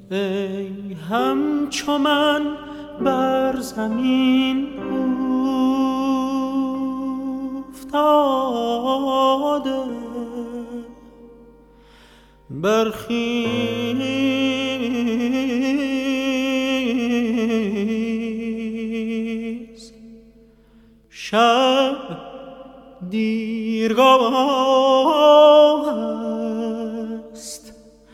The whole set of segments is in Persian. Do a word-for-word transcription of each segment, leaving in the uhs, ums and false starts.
ای همچو من بر زمین افتاده، برخیز شب دیرگاه است،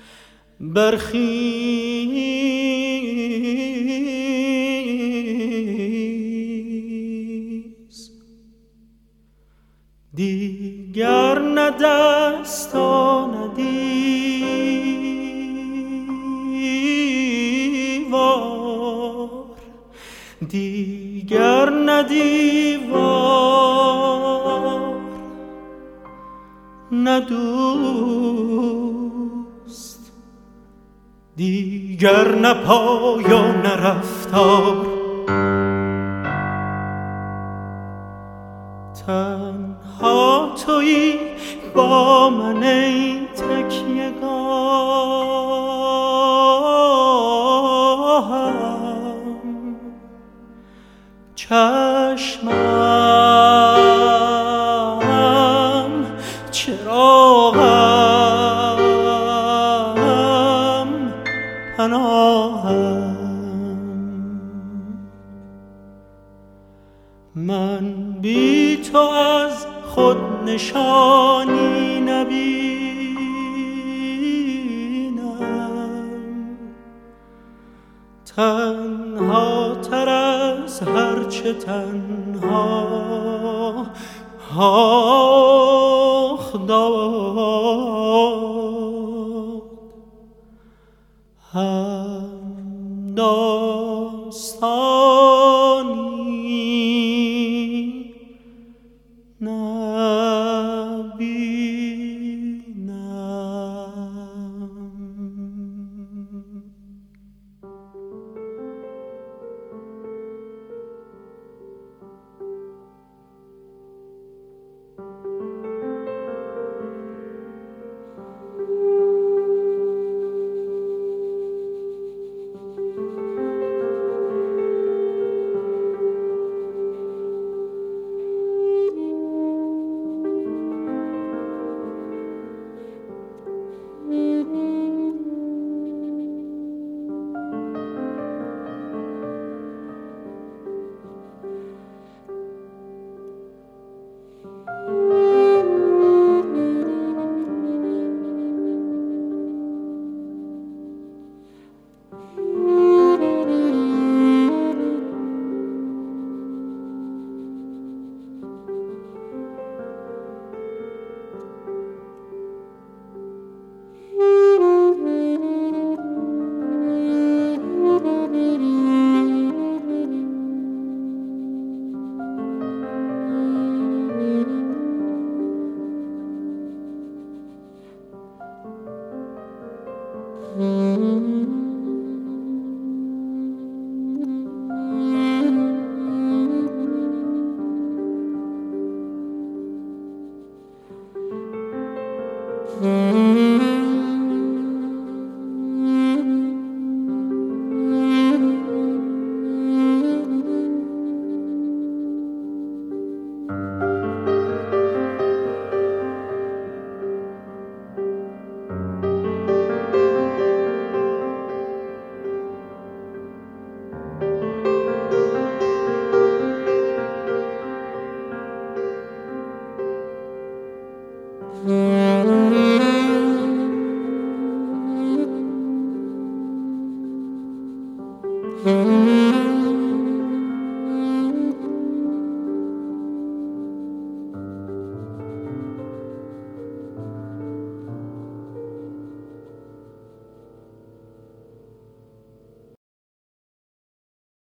برخیز دیگر نه دست و نه دیوار، دیگر نه دیوار نه دوست، دیگر نه پای و نه رفتار. تنها تویی با من ای تکیه‌گاهم، چشمم چراغم پناهم. من بی تو از خود نشانی نبینم، تنها تر از هرچه تنها آخ داد، هم داستانی نبینم. Mm-hmm.